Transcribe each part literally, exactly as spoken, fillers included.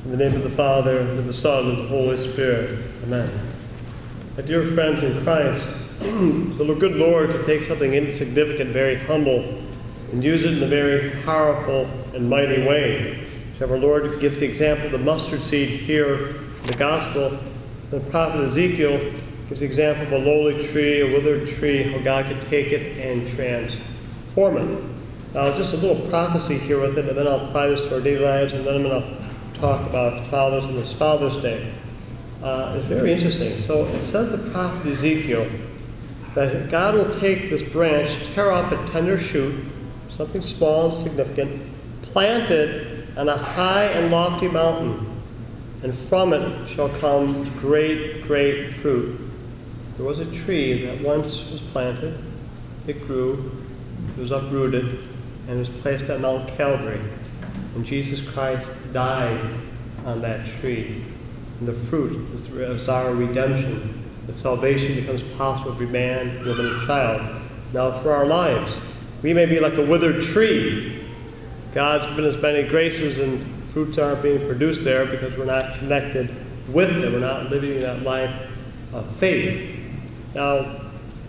In the name of the Father, and of the Son, and of the Holy Spirit. Amen. My dear friends in Christ, the good Lord could take something insignificant, very humble, and use it in a very powerful and mighty way. So our Lord gives the example of the mustard seed here in the Gospel. The prophet Ezekiel gives the example of a lowly tree, a withered tree, how God could take it and transform it. Now, just a little prophecy here with it, and then I'll apply this to our daily lives, and then I'm going to talk about fathers and this Father's Day. Uh, it's very interesting. So it says the prophet Ezekiel that God will take this branch, tear off a tender shoot, something small and significant, plant it on a high and lofty mountain, and from it shall come great, great fruit. There was a tree that once was planted, it grew, it was uprooted, and was placed on Mount Calvary. And Jesus Christ died on that tree. And the fruit is our redemption. The salvation becomes possible for every man, woman, and child. Now for our lives, we may be like a withered tree. God's given us many graces and fruits aren't being produced there because we're not connected with Him. We're not living that life of faith. Now,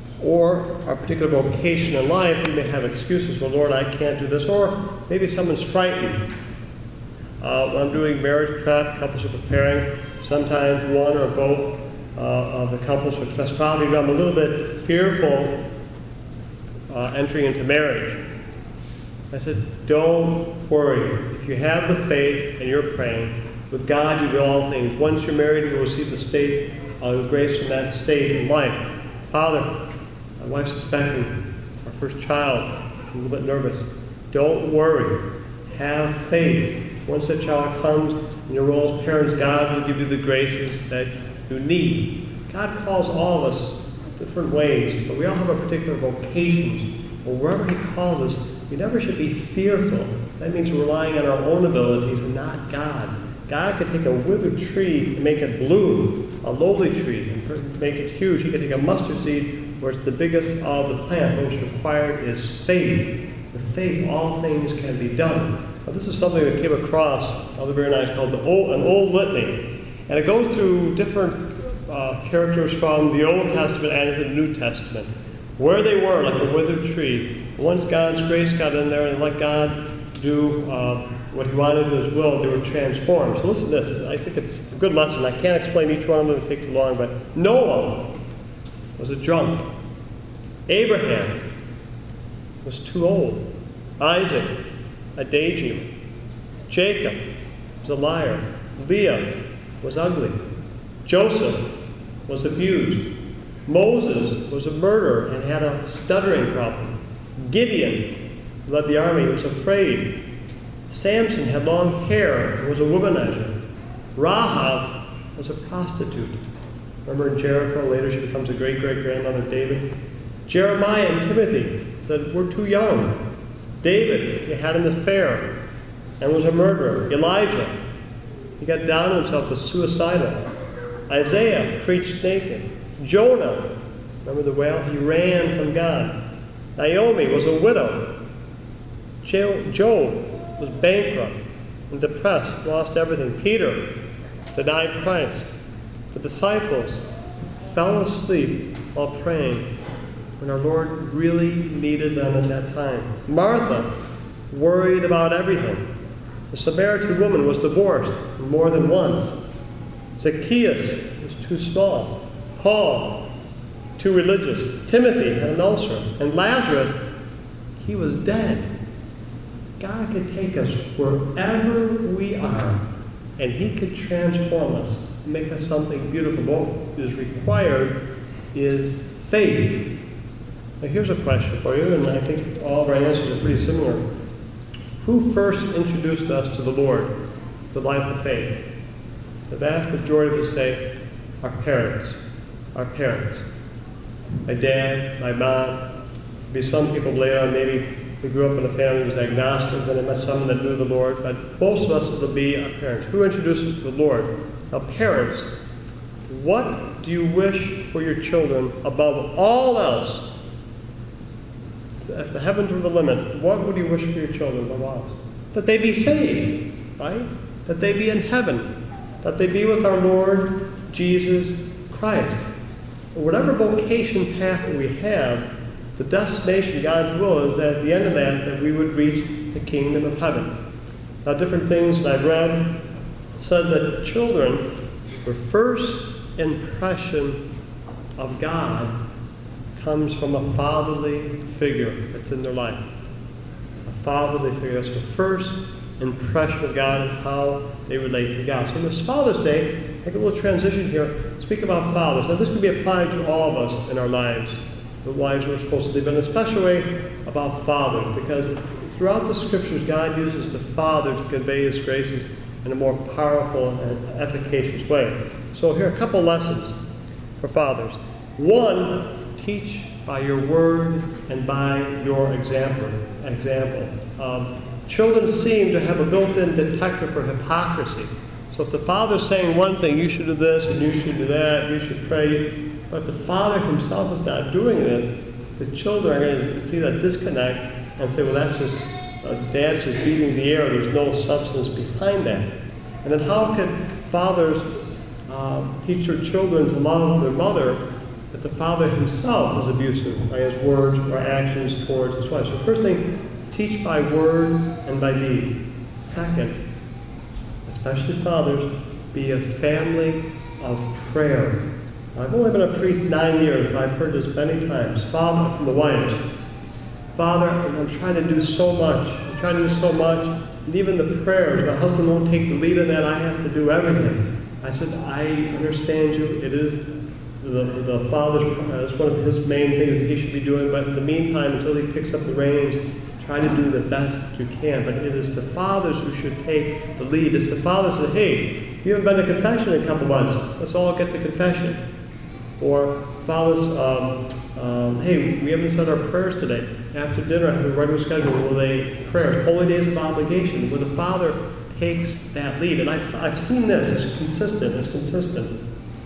or our particular vocation in life, we may have excuses. Well, Lord, I can't do this. Or maybe someone's frightened. Uh, when I'm doing marriage prep, couples are preparing. Sometimes one or both uh, of the couples will express, Father, you know, I'm a little bit fearful uh, entering into marriage. I said, don't worry. If you have the faith and you're praying, with God you do all things. Once you're married, you will receive the state of grace from that state in life. Father, my wife's expecting our first child. I'm a little bit nervous. Don't worry. Have faith. Once that child comes, in your role as parents, God will give you the graces that you need. God calls all of us different ways, but we all have our particular vocations. Well, wherever He calls us, we never should be fearful. That means we're relying on our own abilities and not God's. God could take a withered tree and make it bloom, a lowly tree, and make it huge. He could take a mustard seed where it's the biggest of the plant. What is required is faith. With faith, all things can be done. Now, this is something that came across, another very nice, called the old, an old litany. And it goes through different uh, characters from the Old Testament and the New Testament. Where they were, like a withered tree. Once God's grace got in there and let God do uh, what He wanted to His will, they were transformed. So listen to this. I think it's a good lesson. I can't explain each one of them. It would take too long. But Noah was a drunk. Abraham was too old. Isaac, a daydreamer. Jacob was a liar. Leah was ugly. Joseph was abused. Moses was a murderer and had a stuttering problem. Gideon led the army, was afraid. Samson had long hair and was a womanizer. Rahab was a prostitute. Remember in Jericho, later she becomes a great-great-grandmother of David. Jeremiah and Timothy said, we're too young. David, he had an affair and was a murderer. Elijah, he got down on himself, was suicidal. Isaiah preached naked. Jonah, remember the whale? He ran from God. Naomi was a widow. Job was bankrupt and depressed, lost everything. Peter denied Christ. The disciples fell asleep while praying when our Lord really needed them at that time. Martha worried about everything. The Samaritan woman was divorced more than once. Zacchaeus was too small. Paul, too religious. Timothy had an ulcer. And Lazarus, he was dead. God could take us wherever we are, and He could transform us, make us something beautiful. What is required is faith. Now here's a question for you, and I think all of our answers are pretty similar. Who first introduced us to the Lord, the life of faith? The vast majority of us say, our parents. Our parents. My dad, my mom. Maybe some people later on, maybe they grew up in a family that was agnostic, and they met someone that knew the Lord. But most of us will be our parents. Who introduced us to the Lord? Now, parents, what do you wish for your children above all else? If the heavens were the limit, what would you wish for your children above all else? That they be saved, right? that they be in heaven, that they be with our Lord Jesus Christ. Whatever vocation path that we have, the destination, God's will, is that at the end of that, that we would reach the kingdom of heaven. Now, different things that I've read said that children, their first impression of God comes from a fatherly figure that's in their life. A fatherly figure. That's the first impression of God and how they relate to God. So this Father's Day, make a little transition here, speak about fathers. Now this can be applied to all of us in our lives, the lives we're supposed to live, but in a special way about fathers, because throughout the Scriptures, God uses the Father to convey His graces in a more powerful and efficacious way. So here are a couple lessons for fathers. One, teach by your word and by your example. Example. Um, children seem to have a built-in detector for hypocrisy. So if the father's saying one thing, you should do this and you should do that, you should pray, but the father himself is not doing it, the children are going to see that disconnect and say, well, that's just, uh, dad's just beating the air, there's no substance behind that. And then how can fathers um, teach their children to love their mother if the father himself is abusive by his words or actions towards his wife? So first thing, teach by word and by deed. Second, especially fathers, be a family of prayer. Now, I've only been a priest nine years, but I've heard this many times. Father, from the wives, Father, I'm trying to do so much. I'm trying to do so much. And even the prayers, my husband won't take the lead in that. I have to do everything. I said, I understand you. It is the, the father's, uh, it's one of his main things that he should be doing. But in the meantime, until he picks up the reins, try to do the best that you can. But it is the fathers who should take the lead. It's the fathers that say, hey, you haven't been to confession in a couple months. Let's all get to confession. Or fathers, um, um, hey, we haven't said our prayers today. After dinner, I have a regular schedule. Will they prayers? Holy days of obligation, where the father takes that lead. And I've, I've seen this. It's consistent. It's consistent.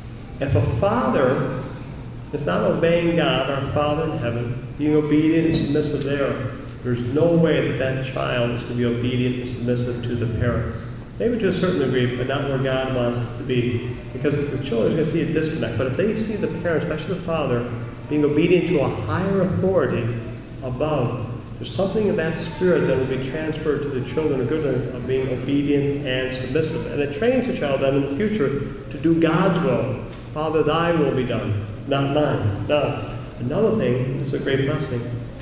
If a father is not obeying God, our Father in heaven, being obedient and submissive there, there's no way that that child is going to be obedient and submissive to the parents. Maybe to a certain degree, but not where God wants it to be. Because the children are going to see a disconnect. But if they see the parents, especially the father, being obedient to a higher authority above, there's something in that spirit that will be transferred to the children, a good of being obedient and submissive. And it trains the child then in the future to do God's will. Father, thy will be done, not mine. Now, another thing, this is a great blessing,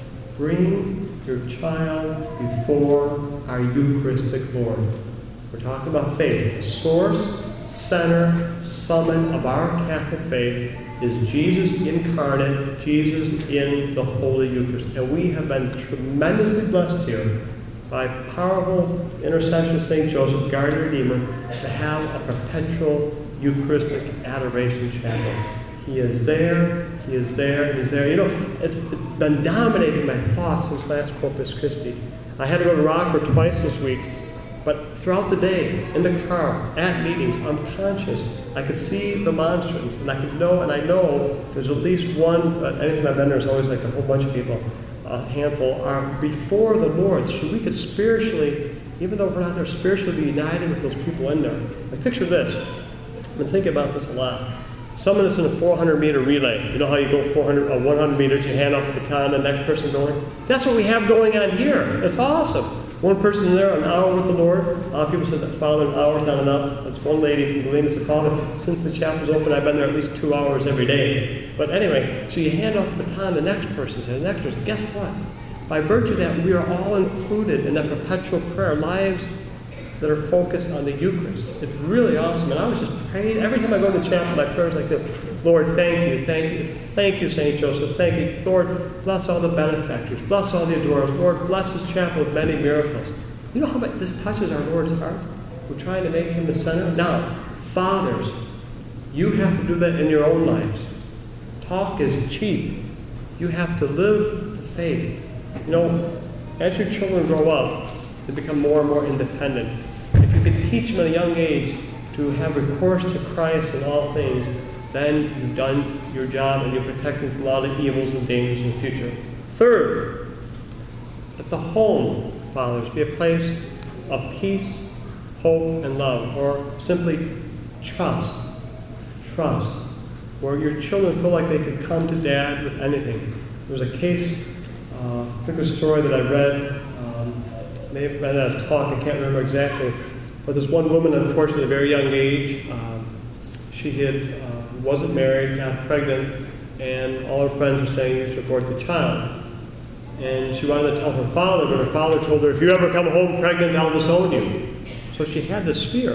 bring your child before our Eucharistic Lord. We're talking about faith. The source, center, summit of our Catholic faith is Jesus incarnate, Jesus in the Holy Eucharist. And we have been tremendously blessed here by powerful intercession of Saint Joseph, guardian redeemer, to have a perpetual Eucharistic adoration chapel. He is there, he is there, he is there. You know, it's, it's been dominating my thoughts since last Corpus Christi. I had to go to Rockford twice this week, but throughout the day, in the car, at meetings, I'm conscious. I could see the monstrance, and I could know, and I know there's at least one, but anything I've been there is always like a whole bunch of people, a handful, are before the Lord. So we could spiritually, even though we're not there, spiritually be united with those people in there. And picture this. I've been thinking about this a lot. Someone is in a four hundred meter relay. You know how you go four hundred, uh, one hundred meters, you hand off the baton, the next person going? That's what we have going on here. It's awesome. One person there, an hour with the Lord. A lot of people said that, Father, an hour's not enough. That's one lady from Galena said, Father, since the chapel's open, I've been there at least two hours every day. But anyway, so you hand off the baton, the next person's there, the next person. Guess what? By virtue of that, we are all included in that perpetual prayer, lives that are focused on the Eucharist. It's really awesome. And I was just praying. Every time I go to the chapel, my prayer's like this. Lord, thank you, thank you, thank you, Saint Joseph, thank you. Lord, bless all the benefactors, bless all the adorers. Lord, bless this chapel with many miracles. You know how much this touches our Lord's heart? We're trying to make him the center. Now, fathers, you have to do that in your own lives. Talk is cheap. You have to live the faith. You know, as your children grow up, they become more and more independent. If you can teach them at a young age to have recourse to Christ in all things, then you've done your job and you're protecting from all the evils and dangers in the future. Third, let the home, fathers, be a place of peace hope, and love, or simply trust. Trust. Where your children feel like they could come to dad with anything. There was a case, uh, I think a story that I read, um, may have been at a talk, I can't remember exactly, but this one woman, unfortunately, at a very young age, um, she had, uh, wasn't married, got pregnant, and all her friends were saying you should abort the child. And she wanted to tell her father, but her father told her, if you ever come home pregnant, I'll disown you. So she had this fear.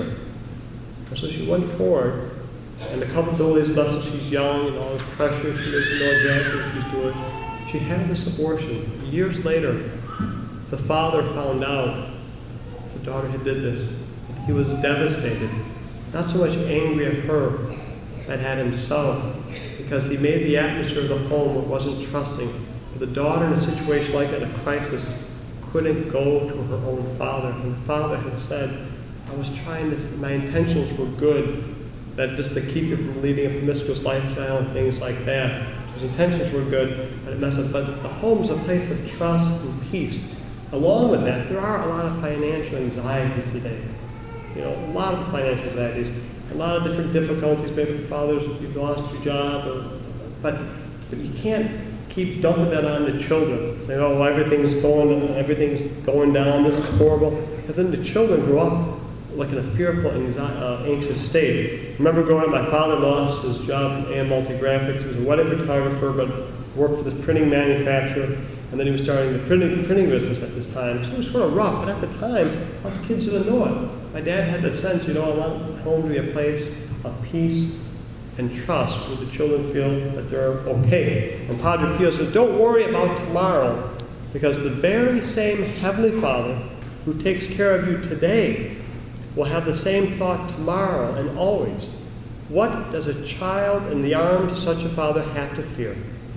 And so she went forward, and a couple of days less that she's young and all this pressure, she doesn't know exactly what she's doing. She had this abortion. Years later, the father found out the daughter had did this. He was devastated. Not so much angry at her, but at himself, because he made the atmosphere of the home that wasn't trusting. The daughter in a situation like that, in a crisis, couldn't go to her own father. And the father had said, I was trying to, my intentions were good, that just to keep you from leading a promiscuous lifestyle and things like that. His intentions were good, but it messed up. But the home is a place of trust and peace. Along with that, there are a lot of financial anxieties today. You know, a lot of financial anxieties, a lot of different difficulties. Maybe the father's, you've lost your job, or, but, but you can't keep dumping that on the children. Saying, oh, everything's going, everything's going down, this is horrible. Because then the children grow up like in a fearful, anxiety, uh, anxious state. I remember growing up, my father lost his job from A M Multigraphics. He was a wedding photographer, but worked for this printing manufacturer. And then he was starting the printing, printing business at this time. So it was sort of rough, but at the time, us kids didn't know it. My dad had the sense, you know, I want home to be a place of peace and trust where the children feel that they're okay. And Padre Pio says, don't worry about tomorrow, because the very same Heavenly Father who takes care of you today will have the same thought tomorrow and always. What does a child in the arms of such a father have to fear?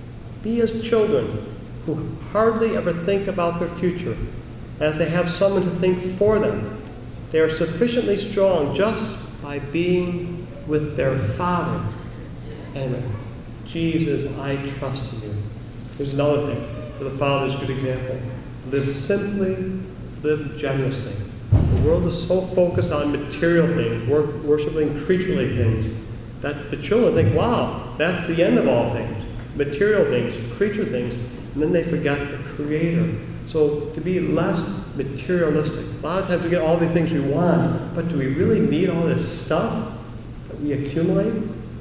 Be as children who hardly ever think about their future, as they have someone to think for them. They are sufficiently strong just by being with their Father. And Jesus, I trust in you. There's another thing for the Father's good example. Live simply, live generously. The world is so focused on material things, wor- worshiping creaturely things, that the children think, wow, that's the end of all things. Material things, creature things, and then they forget the Creator. So to be less materialistic. A lot of times we get all the things we want, but do we really need all this stuff that we accumulate?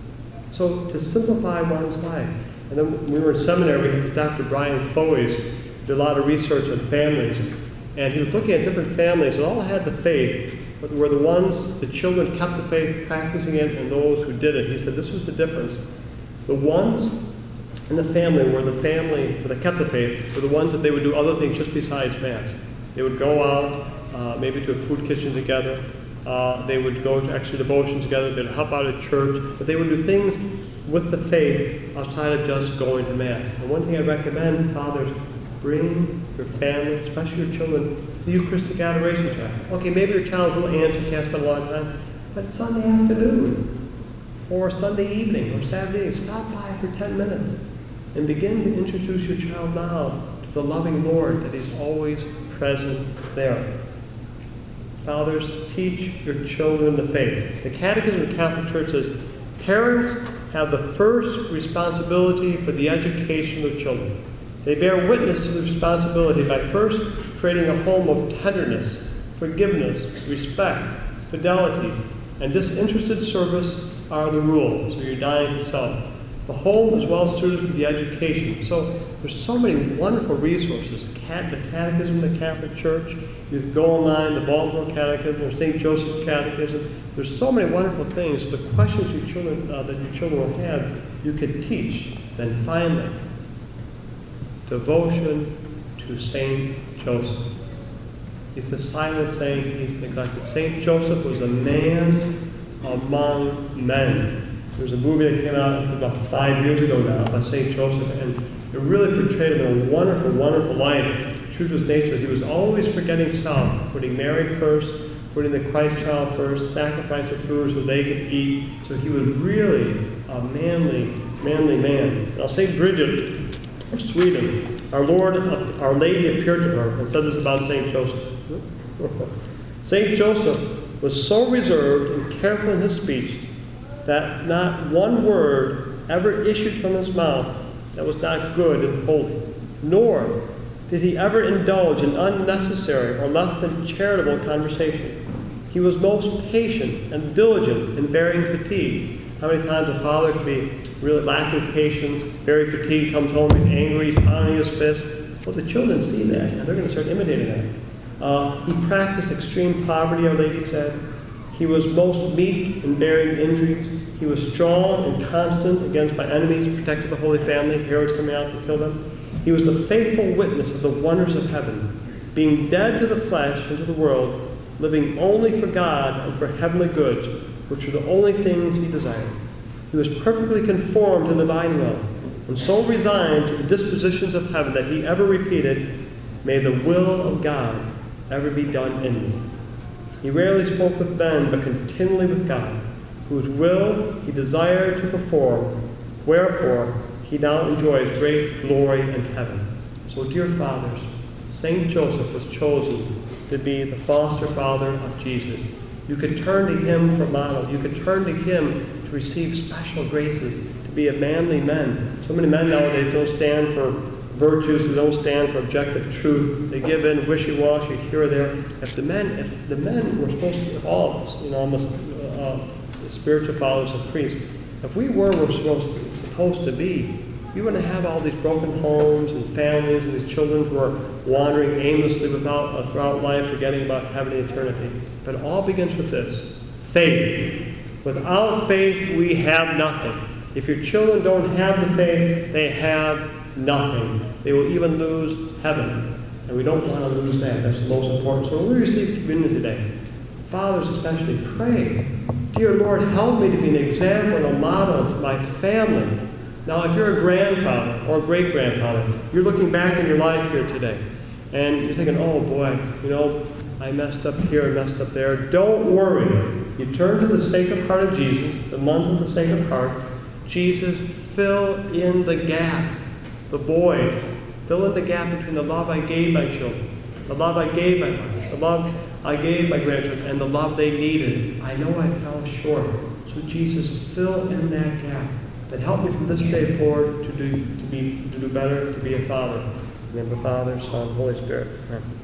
So to simplify one's life. And then when we were in seminary, we had this Doctor Brian Cloes, did a lot of research on families. And he was looking at different families that all had the faith, but were the ones, the children kept the faith, practicing it, and those who didn't. He said this was the difference. The ones in the family where the family, where they kept the faith, were the ones that they would do other things just besides Mass. They would go out, uh, maybe to a food kitchen together. Uh, they would go to extra devotion together. They'd help out at church. But they would do things with the faith outside of just going to Mass. And one thing I recommend, fathers, bring your family, especially your children, to the Eucharistic adoration time. Okay, maybe your child's little aunt, you can't spend a lot of time, but Sunday afternoon, or Sunday evening, or Saturday evening, stop by for ten minutes and begin to introduce your child now to the loving Lord that He's always present there. Fathers, teach your children the faith. The Catechism of the Catholic Church says, parents have the first responsibility for the education of children. They bear witness to the responsibility by first creating a home of tenderness, forgiveness, respect, fidelity, and disinterested service are the rules, so you're dying to self. The home is well suited for the education. So there's so many wonderful resources. The Catechism of the Catholic Church. You can go online, the Baltimore Catechism, or Saint Joseph's Catechism. There's so many wonderful things. So the questions your children, uh, that your children will have, you can teach. Then finally, devotion to Saint Joseph. He's the silent saint, he's neglected. Saint Joseph was a man among men. There was a movie that came out about five years ago now about Saint Joseph, and it really portrayed him in a wonderful, wonderful light. True to his nature, he was always forgetting self, putting Mary first, putting the Christ child first, sacrificing food so they could eat. So he was really a manly, manly man. Now, Saint Bridget of Sweden, our Lord, Our Lady appeared to her and said this about Saint Joseph. Saint Joseph was so reserved and careful in his speech that not one word ever issued from his mouth that was not good and holy, nor did he ever indulge in unnecessary or less than charitable conversation. He was most patient and diligent in bearing fatigue. How many times a father can be really lacking patience, very fatigued, comes home, he's angry, he's pounding his fist. Well, the children see that, and they're going to start imitating that. Uh, he practiced extreme poverty, Our Lady said. He was most meek in bearing injuries. He was strong and constant against my enemies, protected the Holy Family, Herod's coming out to kill them. He was the faithful witness of the wonders of heaven, being dead to the flesh and to the world, living only for God and for heavenly goods, which were the only things he desired. He was perfectly conformed to the divine will, and so resigned to the dispositions of heaven that he ever repeated, "May the will of God ever be done in me." He rarely spoke with men, but continually with God, whose will he desired to perform, wherefore he now enjoys great glory in heaven. So, dear fathers, Saint Joseph was chosen to be the foster father of Jesus. You could turn to him for model. You could turn to him to receive special graces, to be a manly man. So many men nowadays don't stand for virtues, they don't stand for objective truth. They give in wishy-washy here or there. If the men, if the men were supposed to, if all of us, you know, almost uh, the spiritual fathers and priests, if we were were supposed to, supposed to be, we wouldn't have all these broken homes and families and these children who are wandering aimlessly without, uh, throughout life, forgetting about heaven and eternity. But it all begins with this: faith. Without faith, we have nothing. If your children don't have the faith, they have nothing. They will even lose heaven. And we don't want to lose that. That's the most important. So when we receive communion today, fathers especially, pray, "Dear Lord, help me to be an example and a model to my family." Now, if you're a grandfather or a great-grandfather, you're looking back in your life here today, and you're thinking, "Oh boy, you know, I messed up here, I messed up there." Don't worry. You turn to the Sacred Heart of Jesus, the month of the Sacred Heart. Jesus, fill in the gap, the void. Fill in the gap between the love I gave my children, the love I gave my wife, the love I gave my grandchildren, and the love they needed. I know I fell short. So Jesus, fill in that gap. That help me from this day forward to do to be to do better, to be a father. In the name of the Father, Son, Holy Spirit. Amen.